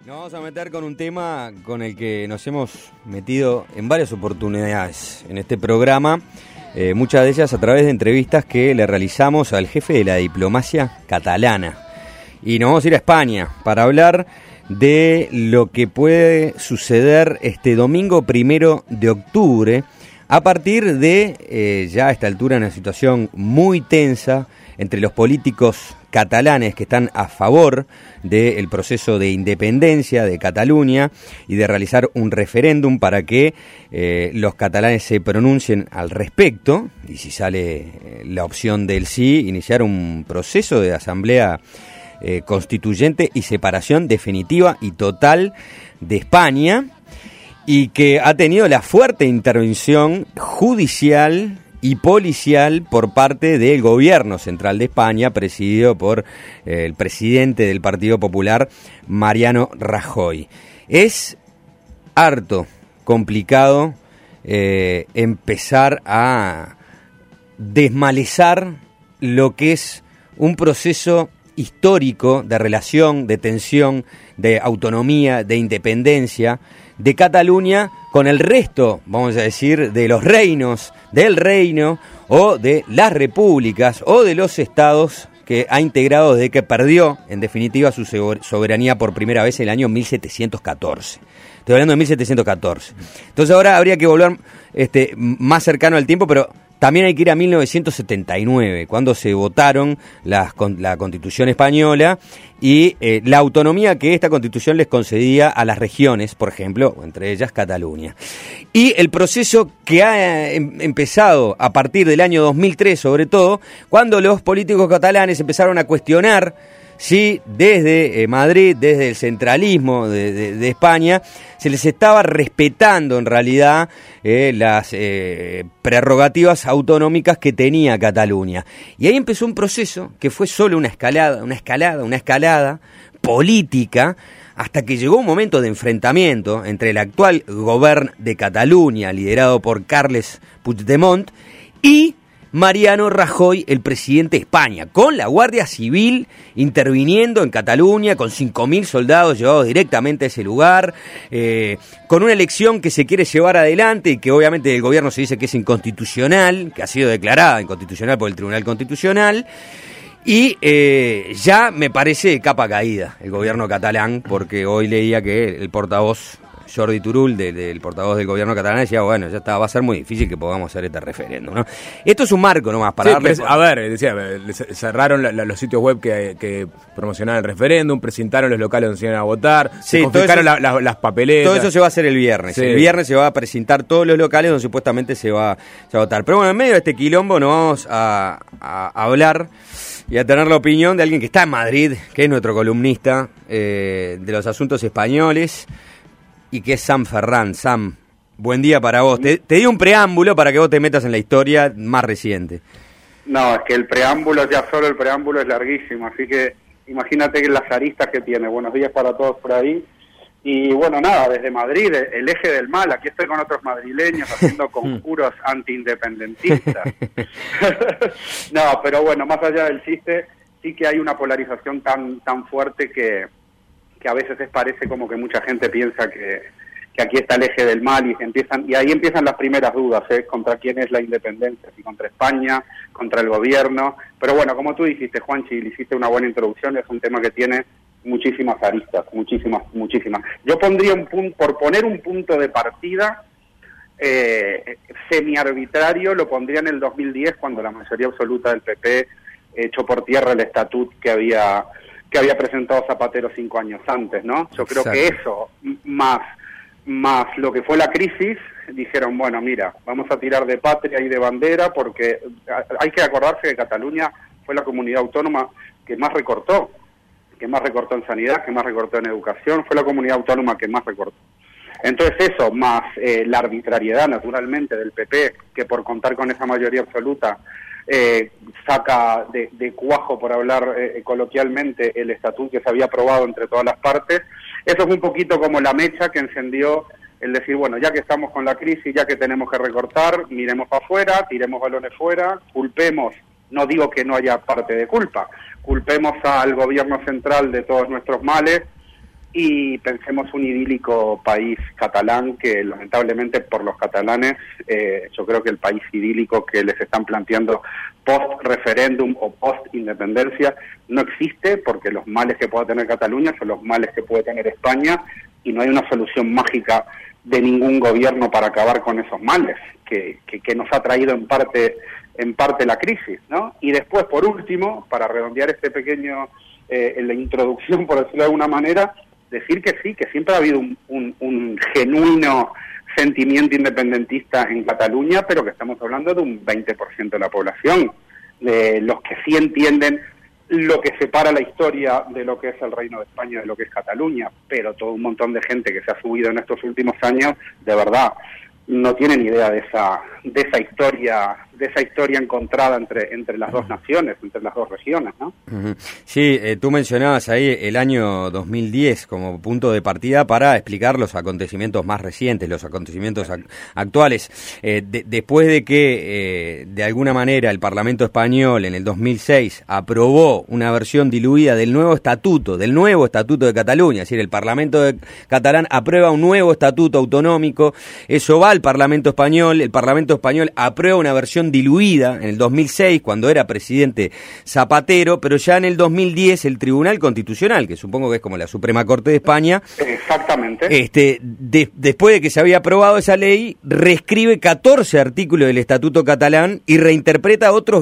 Nos vamos a meter con un tema con el que nos hemos metido en varias oportunidades en este programa, muchas de ellas a través de entrevistas que le realizamos al jefe de la diplomacia catalana. Y nos vamos a ir a España para hablar de lo que puede suceder este domingo 1 de octubre, a partir de ya a esta altura una situación muy tensa entre los políticos catalanes que están a favor del proceso de independencia de Cataluña y de realizar un referéndum para que los catalanes se pronuncien al respecto, y si sale la opción del sí, iniciar un proceso de asamblea constituyente y separación definitiva y total de España, y que ha tenido la fuerte intervención judicial y policial por parte del gobierno central de España, presidido por el presidente del Partido Popular, Mariano Rajoy. Es harto complicado empezar a desmalezar lo que es un proceso histórico de relación, de tensión, de autonomía, de independencia de Cataluña con el resto, vamos a decir, de los reinos, del reino o de las repúblicas o de los estados que ha integrado desde que perdió, en definitiva, su soberanía por primera vez en el año 1714. Estoy hablando de 1714. Entonces ahora habría que volver más cercano al tiempo, pero también hay que ir a 1979, cuando se votaron la Constitución española y la autonomía que esta Constitución les concedía a las regiones, por ejemplo, entre ellas Cataluña. Y el proceso que ha empezado a partir del año 2003, sobre todo, cuando los políticos catalanes empezaron a cuestionar si desde Madrid, desde el centralismo de España, se les estaba respetando en realidad las prerrogativas autonómicas que tenía Cataluña. Y ahí empezó un proceso que fue solo una escalada política, hasta que llegó un momento de enfrentamiento entre el actual gobierno de Cataluña, liderado por Carles Puigdemont, y Mariano Rajoy, el presidente de España, con la Guardia Civil interviniendo en Cataluña, con 5.000 soldados llevados directamente a ese lugar, con una elección que se quiere llevar adelante y que obviamente el gobierno se dice que es inconstitucional, que ha sido declarada inconstitucional por el Tribunal Constitucional, y ya me parece capa caída el gobierno catalán, porque hoy leía que el portavoz Jordi Turull, del portavoz del gobierno catalán, decía, bueno, ya está, va a ser muy difícil que podamos hacer este referéndum, ¿no? Esto es un marco nomás para darle... A ver, decía, cerraron los sitios web que promocionaban el referéndum, presentaron los locales donde se iban a votar, sí, se confiscaron las papeletas. Todo eso se va a hacer el viernes. Sí. El viernes se va a presentar todos los locales donde supuestamente se va a votar. Pero bueno, en medio de este quilombo nos vamos a hablar y a tener la opinión de alguien que está en Madrid, que es nuestro columnista de los asuntos españoles, y que es Sam Ferran. Sam, buen día para vos. Te di un preámbulo para que vos te metas en la historia más reciente. No, es que el preámbulo, ya solo el preámbulo es larguísimo, así que imagínate que las aristas que tiene. Buenos días para todos por ahí. Y bueno, nada, desde Madrid, el eje del mal, aquí estoy con otros madrileños haciendo conjuros antiindependentistas. No, pero bueno, más allá del chiste, sí que hay una polarización tan fuerte que a veces parece como que mucha gente piensa que aquí está el eje del mal y ahí empiezan las primeras dudas, contra quién es la independencia, si contra España, contra el gobierno. Pero bueno, como tú dijiste, Juanchi, le hiciste una buena introducción, es un tema que tiene muchísimas aristas, muchísimas. Yo pondría por poner un punto de partida semi-arbitrario, lo pondría en el 2010, cuando la mayoría absoluta del PP echó por tierra el estatut que había presentado Zapatero 5 años antes, ¿no? Yo creo que eso, más lo que fue la crisis, dijeron, bueno, mira, vamos a tirar de patria y de bandera, porque hay que acordarse que Cataluña fue la comunidad autónoma que más recortó en sanidad, que más recortó en educación, fue la comunidad autónoma que más recortó. Entonces eso, más la arbitrariedad, naturalmente, del PP, que por contar con esa mayoría absoluta, saca de cuajo, por hablar coloquialmente, el estatuto que se había aprobado entre todas las partes. Eso es un poquito como la mecha que encendió el decir, bueno, ya que estamos con la crisis, ya que tenemos que recortar, miremos para afuera, tiremos balones fuera, culpemos, no digo que no haya parte de culpa, culpemos al gobierno central de todos nuestros males, y pensemos un idílico país catalán que lamentablemente por los catalanes, yo creo que el país idílico que les están planteando post-referéndum o post-independencia no existe, porque los males que pueda tener Cataluña son los males que puede tener España, y no hay una solución mágica de ningún gobierno para acabar con esos males que nos ha traído en parte la crisis, ¿no? Y después, por último, para redondear este pequeño en la introducción, por decirlo de alguna manera, decir que sí, que siempre ha habido un genuino sentimiento independentista en Cataluña, pero que estamos hablando de un 20% de la población, de los que sí entienden lo que separa la historia de lo que es el Reino de España de lo que es Cataluña, pero todo un montón de gente que se ha subido en estos últimos años, de verdad, no tienen idea de esa historia encontrada entre las dos naciones, entre las dos regiones, ¿no? Uh-huh. Sí, tú mencionabas ahí el año 2010 como punto de partida para explicar los acontecimientos más recientes, los acontecimientos actuales. Después de que, de alguna manera, el Parlamento español en el 2006 aprobó una versión diluida del nuevo estatuto de Cataluña, es decir, el Parlamento catalán aprueba un nuevo estatuto autonómico, eso va al Parlamento español, el Parlamento español aprueba una versión diluida en el 2006, cuando era presidente Zapatero, pero ya en el 2010 el Tribunal Constitucional, que supongo que es como la Suprema Corte de España, exactamente, después de que se había aprobado esa ley, reescribe 14 artículos del Estatuto catalán y reinterpreta otros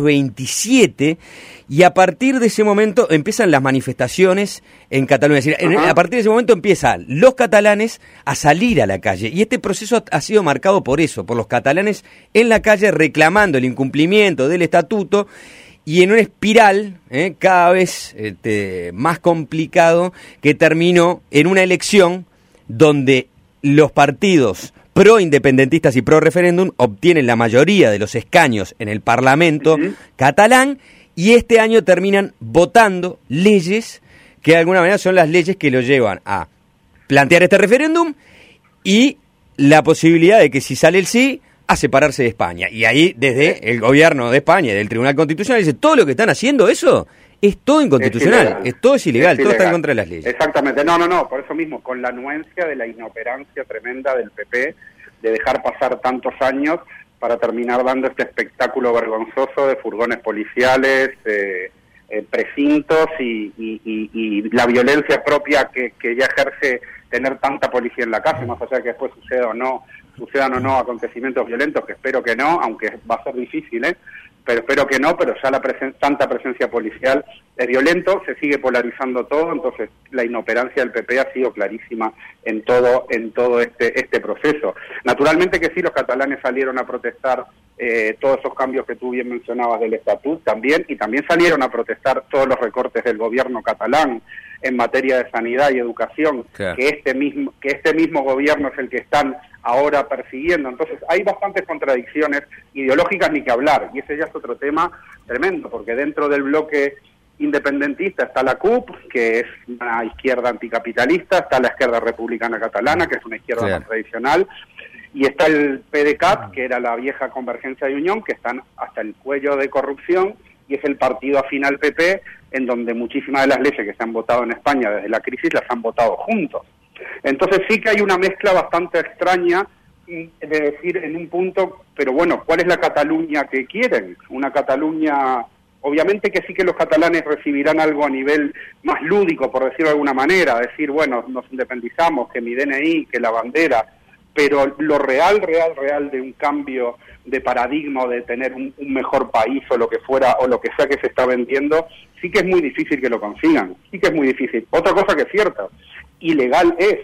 27, y a partir de ese momento empiezan las manifestaciones en Cataluña. Es decir, a partir de ese momento empiezan los catalanes a salir a la calle. Y este proceso ha sido marcado por eso, por los catalanes en la calle reclamando el incumplimiento del estatuto, y en una espiral cada vez más complicado, que terminó en una elección donde los partidos pro-independentistas y pro-referéndum obtienen la mayoría de los escaños en el Parlamento catalán, y este año terminan votando leyes que de alguna manera son las leyes que lo llevan a plantear este referéndum y la posibilidad de que, si sale el sí, a separarse de España. Y ahí, desde el gobierno de España y del Tribunal Constitucional, dice, todo lo que están haciendo eso es todo inconstitucional, todo es ilegal, todo está en contra de las leyes. Exactamente, no, por eso mismo, con la anuencia de la inoperancia tremenda del PP de dejar pasar tantos años para terminar dando este espectáculo vergonzoso de furgones policiales, precintos y la violencia propia que ya ejerce tener tanta policía en la calle, más allá de que después sucedan o no acontecimientos violentos, que espero que no, aunque va a ser difícil, pero espero que no, pero ya tanta presencia policial es violento, se sigue polarizando todo, entonces la inoperancia del PP ha sido clarísima en todo este proceso. Naturalmente que sí, los catalanes salieron a protestar todos esos cambios que tú bien mencionabas del estatuto también, y también salieron a protestar todos los recortes del gobierno catalán en materia de sanidad y educación, claro, que este mismo gobierno es el que están ahora persiguiendo. Entonces hay bastantes contradicciones ideológicas, ni que hablar, y ese ya es otro tema tremendo, porque dentro del bloque independentista está la CUP, que es una izquierda anticapitalista, está la izquierda republicana catalana, que es una izquierda más tradicional, y está el PDeCAT, que era la vieja Convergencia y Unión, que están hasta el cuello de corrupción, y es el partido afín al PP, en donde muchísimas de las leyes que se han votado en España desde la crisis las han votado juntos. Entonces sí que hay una mezcla bastante extraña de decir en un punto, pero bueno, ¿cuál es la Cataluña que quieren? Una Cataluña, obviamente que sí que los catalanes recibirán algo a nivel más lúdico, por decirlo de alguna manera, decir, bueno, nos independizamos, que mi DNI, que la bandera, pero lo real de un cambio de paradigma o de tener un mejor país o lo que fuera, o lo que sea que se está vendiendo, sí que es muy difícil que lo consigan, sí que es muy difícil. Otra cosa que es cierta, ilegal es.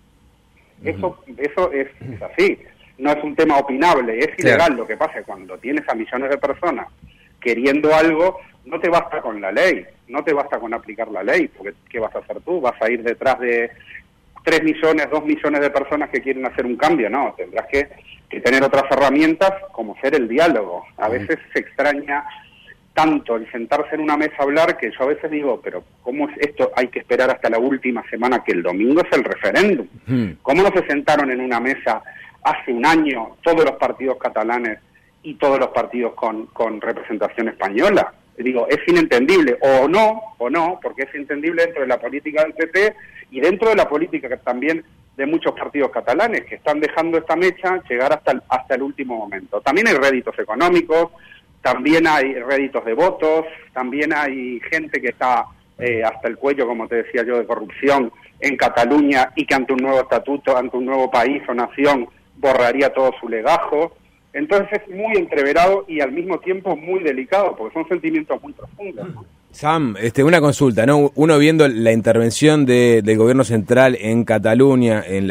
Eso es así, no es un tema opinable, es ilegal. Lo que pasa es que cuando tienes a millones de personas queriendo algo, no te basta con la ley, no te basta con aplicar la ley, porque ¿qué vas a hacer tú? ¿Vas a ir detrás de 3 millones, 2 millones de personas que quieren hacer un cambio? No, tendrás que tener otras herramientas, como ser el diálogo. A veces se extraña tanto el sentarse en una mesa a hablar, que yo a veces digo, pero ¿cómo es esto? Hay que esperar hasta la última semana, que el domingo es el referéndum. ¿Cómo no se sentaron en una mesa hace un año todos los partidos catalanes y todos los partidos con representación española? Digo, es inentendible, o no, porque es entendible dentro de la política del PP y dentro de la política que también de muchos partidos catalanes que están dejando esta mecha llegar hasta el último momento. También hay réditos económicos, también hay réditos de votos, también hay gente que está hasta el cuello, como te decía yo, de corrupción en Cataluña y que ante un nuevo estatuto, ante un nuevo país o nación, borraría todo su legajo. Entonces es muy entreverado y al mismo tiempo muy delicado, porque son sentimientos muy profundos, ¿no? Sam, una consulta, ¿no? Uno viendo la intervención del gobierno central en Cataluña en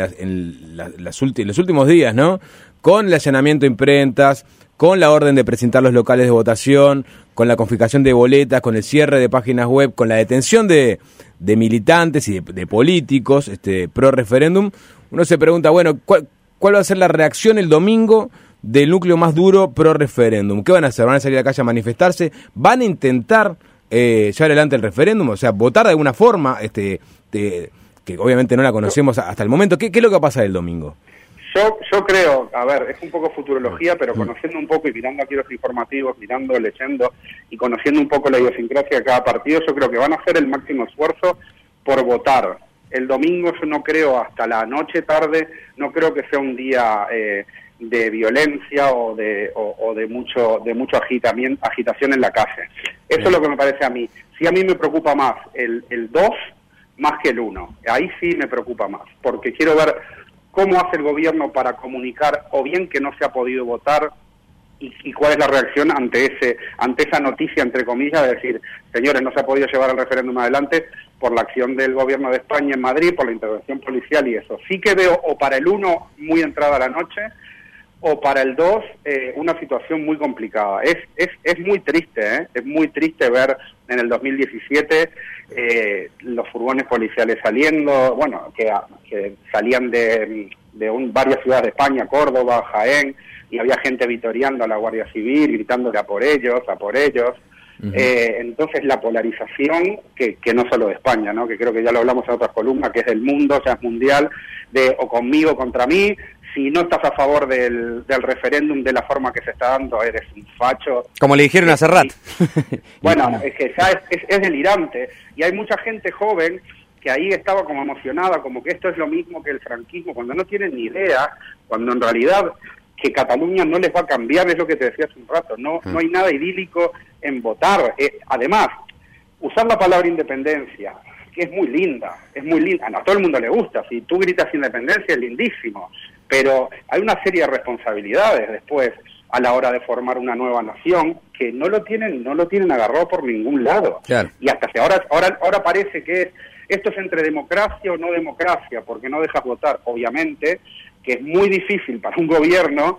los últimos días, ¿no? Con el allanamiento de imprentas, con la orden de presentar los locales de votación, con la confiscación de boletas, con el cierre de páginas web, con la detención de militantes y de políticos pro referéndum, uno se pregunta, bueno, ¿cuál va a ser la reacción el domingo del núcleo más duro pro referéndum? ¿Qué van a hacer? ¿Van a salir a la calle a manifestarse? ¿Van a intentar llevar adelante el referéndum? O sea, votar de alguna forma, que obviamente no la conocemos hasta el momento. ¿Qué es lo que va a pasar el domingo? Yo creo, a ver, es un poco futurología, pero conociendo un poco y mirando aquí los informativos, mirando, leyendo y conociendo un poco la idiosincrasia de cada partido, yo creo que van a hacer el máximo esfuerzo por votar. El domingo yo no creo, hasta la noche tarde, no creo que sea un día de violencia o de mucho agitación en la calle. Eso es lo que me parece a mí. Sí, a mí me preocupa más el 2 más que el 1. Ahí sí me preocupa más, porque quiero ver cómo hace el gobierno para comunicar o bien que no se ha podido votar y cuál es la reacción ante esa noticia, entre comillas, de decir, señores, no se ha podido llevar el referéndum adelante por la acción del gobierno de España en Madrid, por la intervención policial y eso. Sí que veo o para el 1 muy entrada la noche o para el 2 una situación muy complicada. Es muy triste, es muy triste ver en el 2017 los furgones policiales saliendo, bueno, que salían de varias ciudades de España, Córdoba, Jaén, y había gente vitoreando a la Guardia Civil, gritándole a por ellos. Uh-huh. Entonces la polarización, que no solo de España, ¿no? Que creo que ya lo hablamos en otras columnas, que es del mundo, o sea, es mundial, de o conmigo o contra mí. Si no estás a favor del referéndum de la forma que se está dando, eres un facho. Como le dijeron a Serrat. Bueno, es que ya es delirante. Y hay mucha gente joven que ahí estaba como emocionada, como que esto es lo mismo que el franquismo, cuando no tienen ni idea, cuando en realidad que Cataluña no les va a cambiar, es lo que te decía hace un rato. No hay nada idílico en votar. Además, usar la palabra independencia, que es muy linda, a todo el mundo le gusta. Si tú gritas independencia es lindísimo, pero hay una serie de responsabilidades después a la hora de formar una nueva nación que no lo tienen agarrado por ningún lado. Claro. Y hasta que ahora parece que esto es entre democracia o no democracia, porque no dejas votar. Obviamente que es muy difícil para un gobierno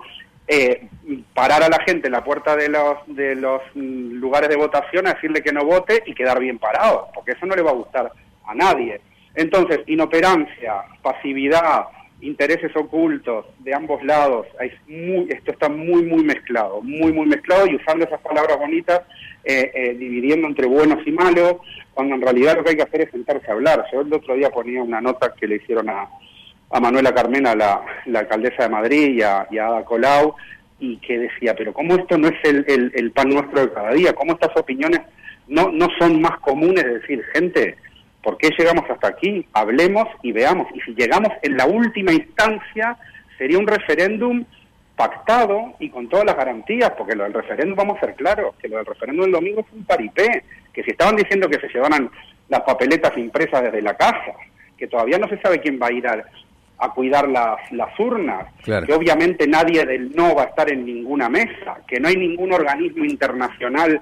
parar a la gente en la puerta de los lugares de votación a decirle que no vote y quedar bien parado, porque eso no le va a gustar a nadie. Entonces, inoperancia, pasividad, intereses ocultos de ambos lados, esto está muy mezclado, muy mezclado, y usando esas palabras bonitas, dividiendo entre buenos y malos, cuando en realidad lo que hay que hacer es sentarse a hablar. Yo el otro día ponía una nota que le hicieron a Manuela Carmena, la alcaldesa de Madrid, y a Ada Colau, y que decía, pero ¿cómo esto no es el pan nuestro de cada día? ¿Cómo estas opiniones no son más comunes? De decir, gente, ¿por qué llegamos hasta aquí? Hablemos y veamos. Y si llegamos en la última instancia, sería un referéndum pactado y con todas las garantías, porque lo del referéndum, vamos a ser claros, que lo del referéndum del domingo fue un paripé, que si estaban diciendo que se llevaran las papeletas impresas desde la casa, que todavía no se sabe quién va a ir a cuidar las urnas, claro, que obviamente nadie del no va a estar en ninguna mesa, que no hay ningún organismo internacional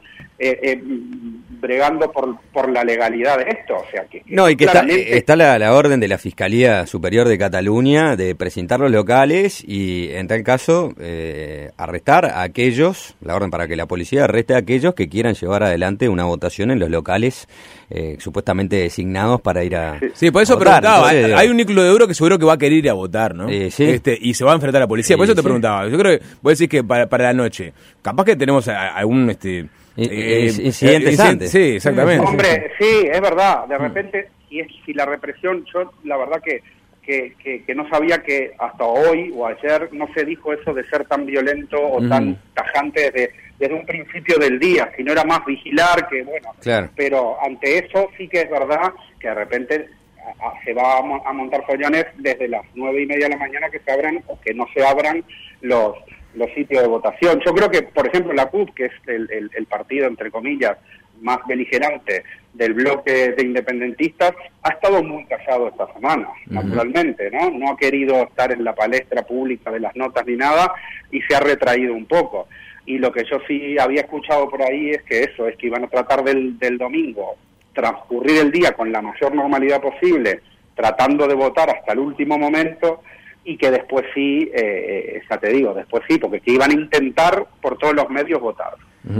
bregando por la legalidad de esto, o sea que... No, y que está la orden de la Fiscalía Superior de Cataluña de presentar los locales y, en tal caso, arrestar a aquellos, la orden para que la policía arreste a aquellos que quieran llevar adelante una votación en los locales supuestamente designados para ir a... Sí, por eso votar. Preguntaba, entonces, hay un núcleo de euro que seguro que va a querer ir a votar, ¿no? Sí. Y se va a enfrentar a la policía, por eso te preguntaba. Yo creo que vos decís que para la noche, capaz que tenemos algún... incidentes antes. Sí, exactamente. Hombre, sí, es verdad. De repente, si la represión, yo la verdad que que no sabía que hasta hoy o ayer no se dijo eso de ser tan violento o tan tajante desde un principio del día, sino era más vigilar que, bueno, claro. Pero ante eso sí que es verdad que de repente se va a montar follones desde las 9:30 de la mañana que se abran o que no se abran los sitios de votación. Yo creo que, por ejemplo, la CUP, que es el partido, entre comillas, más beligerante del bloque de independentistas, ha estado muy callado esta semana, naturalmente, ¿no? No ha querido estar en la palestra pública de las notas ni nada y se ha retraído un poco. Y lo que yo sí había escuchado por ahí es que iban a tratar del domingo transcurrir el día con la mayor normalidad posible, tratando de votar hasta el último momento, y que después sí, después sí, porque que iban a intentar por todos los medios votar.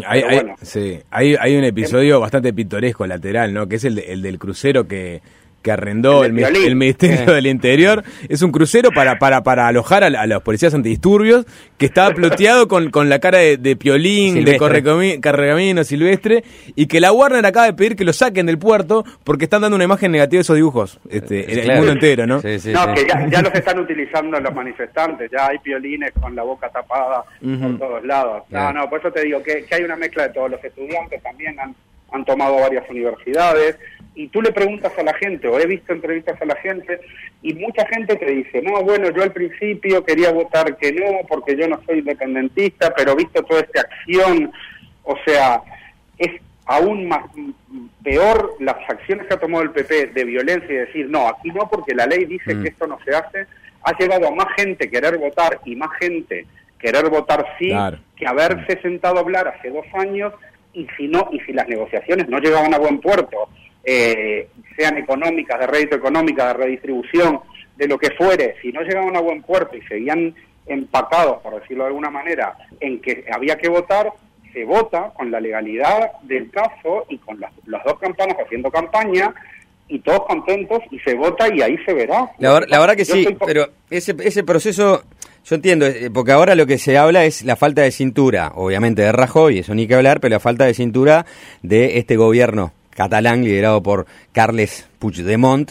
Hay un episodio bastante pintoresco lateral, ¿no? Que es el del crucero que arrendó el Ministerio del Interior. Es un crucero para alojar a los policías antidisturbios, que estaba ploteado con la cara de Piolín, Silvestre, de Correcamino, Silvestre, y que la Warner acaba de pedir que lo saquen del puerto porque están dando una imagen negativa de esos dibujos, el mundo entero, ¿no? Que ya los están utilizando los manifestantes, ya hay Piolines con la boca tapada por todos lados. No, por eso te digo que hay una mezcla de todos. Los estudiantes también han tomado varias universidades, y tú le preguntas a la gente, o he visto entrevistas a la gente, y mucha gente te dice, no, bueno, yo al principio quería votar que no, porque yo no soy independentista, pero visto toda esta acción, o sea, es aún más peor las acciones que ha tomado el PP de violencia y decir, no, aquí no, porque la ley dice que esto no se hace, ha llevado a más gente querer votar y más gente querer votar sí, claro, que haberse sentado a hablar hace 2 años, y si las negociaciones no llegaban a buen puerto, sean económicas, de rédito económica, de redistribución, de lo que fuere, si no llegaban a buen puerto y seguían empacados, por decirlo de alguna manera, en que había que votar, se vota con la legalidad del caso y con las 2 campanas haciendo campaña, y todos contentos, y se vota y ahí se verá. La verdad que sí, pero ese proceso, yo entiendo, porque ahora lo que se habla es la falta de cintura, obviamente de Rajoy, eso ni que hablar, pero la falta de cintura de este gobierno catalán liderado por Carles Puigdemont.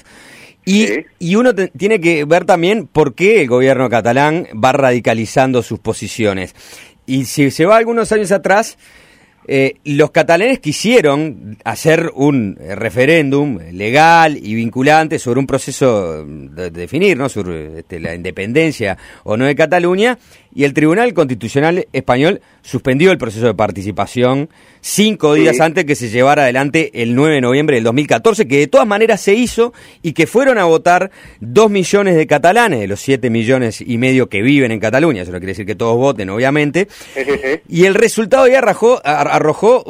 Y uno tiene que ver también por qué el gobierno catalán va radicalizando sus posiciones. Y si se va algunos años atrás, los catalanes quisieron hacer un referéndum legal y vinculante sobre un proceso de definir, ¿no?, sobre la independencia o no de Cataluña, y el Tribunal Constitucional Español suspendió el proceso de participación 5 días antes que se llevara adelante el 9 de noviembre del 2014, que de todas maneras se hizo, y que fueron a votar 2 millones de catalanes, de los 7,5 millones que viven en Cataluña. Eso no quiere decir que todos voten, obviamente. Y el resultado ya arrojó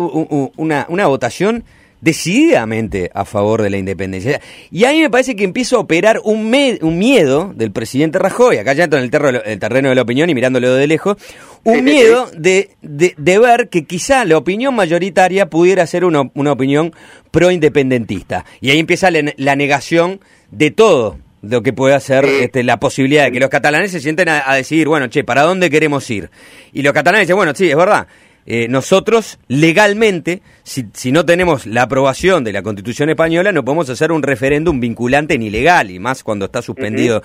una votación decididamente a favor de la independencia. Y a mí me parece que empieza a operar un miedo del presidente Rajoy, acá ya entro en el terreno de la opinión y mirándolo de lejos, miedo de ver que quizá la opinión mayoritaria pudiera ser una opinión pro-independentista. Y ahí empieza la negación de todo lo que puede hacer la posibilidad de que los catalanes se sienten a decidir, bueno, ¿para dónde queremos ir? Y los catalanes dicen, bueno, sí, es verdad, nosotros legalmente, si no tenemos la aprobación de la Constitución española, no podemos hacer un referéndum vinculante ni legal, y más cuando está suspendido.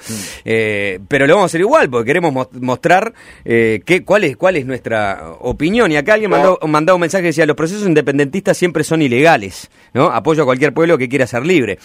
Pero lo vamos a hacer igual, porque queremos mostrar cuál es nuestra opinión. Y acá alguien mandó un mensaje que decía, los procesos independentistas siempre son ilegales, ¿no? Apoyo a cualquier pueblo que quiera ser libre.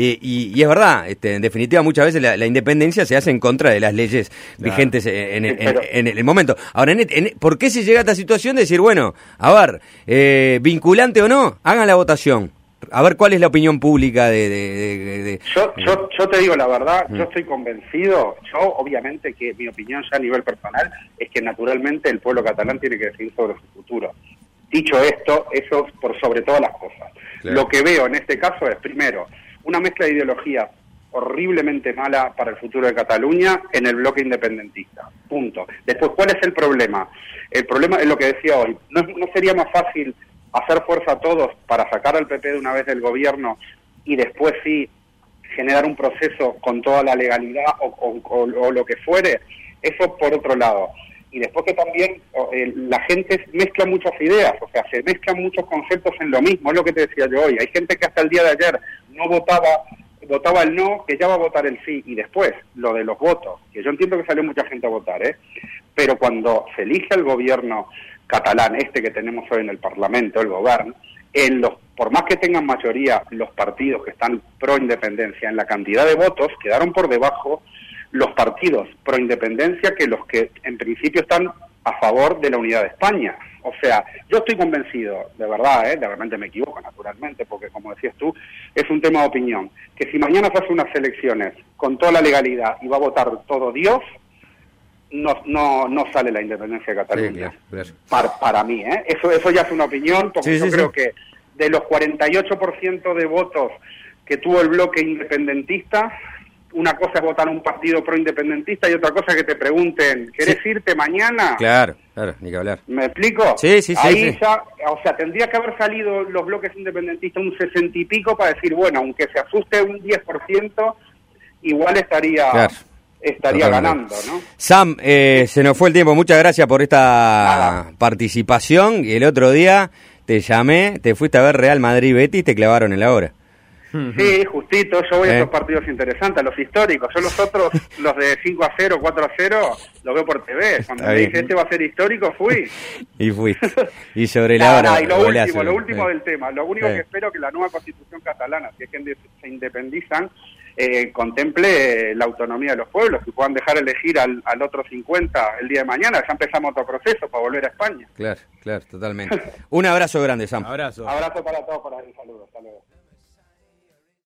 Y es verdad, en definitiva, muchas veces la independencia se hace en contra de las leyes vigentes en el momento. Ahora, ¿por qué se llega a esta situación de decir, bueno, a ver, vinculante o no, hagan la votación, a ver cuál es la opinión pública de... Yo te digo la verdad, yo estoy convencido, obviamente que mi opinión ya a nivel personal es que naturalmente el pueblo catalán tiene que decidir sobre su futuro. Dicho esto, eso por sobre todas las cosas. Claro. Lo que veo en este caso es, primero, una mezcla de ideologías horriblemente mala para el futuro de Cataluña en el bloque independentista. Punto. Después, ¿cuál es el problema? El problema es lo que decía hoy. ¿No sería más fácil hacer fuerza a todos para sacar al PP de una vez del gobierno y después sí generar un proceso con toda la legalidad o lo que fuere? Eso por otro lado. Y después que también la gente mezcla muchas ideas, o sea, se mezclan muchos conceptos en lo mismo, es lo que te decía yo hoy. Hay gente que hasta el día de ayer no votaba votaba el no, que ya va a votar el sí, y después lo de los votos, que yo entiendo que salió mucha gente a votar, pero cuando se elige el gobierno catalán, que tenemos hoy en el Parlamento, el gobierno, por más que tengan mayoría los partidos que están pro independencia, en la cantidad de votos quedaron por debajo los partidos pro independencia que los que en principio están a favor de la unidad de España. O sea, yo estoy convencido, de verdad, de repente me equivoco naturalmente, porque como decías tú, es un tema de opinión, que si mañana se hacen unas elecciones con toda la legalidad y va a votar todo Dios, no sale la independencia de Cataluña. Sí, claro. Para mí, eso ya es una opinión, porque yo creo que de los 48% de votos que tuvo el bloque independentista, una cosa es votar a un partido pro-independentista y otra cosa es que te pregunten, ¿querés irte mañana? Claro, ni que hablar. ¿Me explico? Sí. Ahí ya, o sea, tendría que haber salido los bloques independentistas un 60 y pico para decir, bueno, aunque se asuste un 10%, igual estaría ganando, ¿no? Sam, se nos fue el tiempo. Muchas gracias por esta participación. Y el otro día te llamé, te fuiste a ver Real Madrid-Betis y te clavaron en la hora. Sí, justito, yo voy a esos partidos interesantes, los históricos. Yo los otros, los de 5-0, 4-0, los veo por TV. Cuando me dije este va a ser histórico, fui. Y fui. Y sobre la hora. Y lo último del tema. Lo único que espero que la nueva constitución catalana, si es que se independizan, contemple la autonomía de los pueblos y puedan dejar elegir al otro 50 el día de mañana. Ya empezamos otro proceso para volver a España. Claro, totalmente. Un abrazo grande, Sam. Abrazo para todos, para el saludo. Hasta luego.